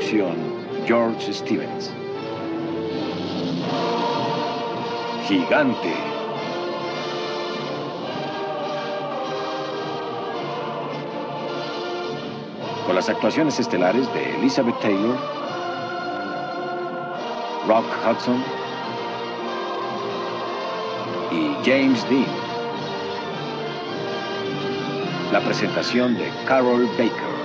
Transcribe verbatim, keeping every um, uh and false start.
dirección George Stevens. Gigante. Con las actuaciones estelares de Elizabeth Taylor, Rock Hudson y James Dean. La presentación de Carroll Baker.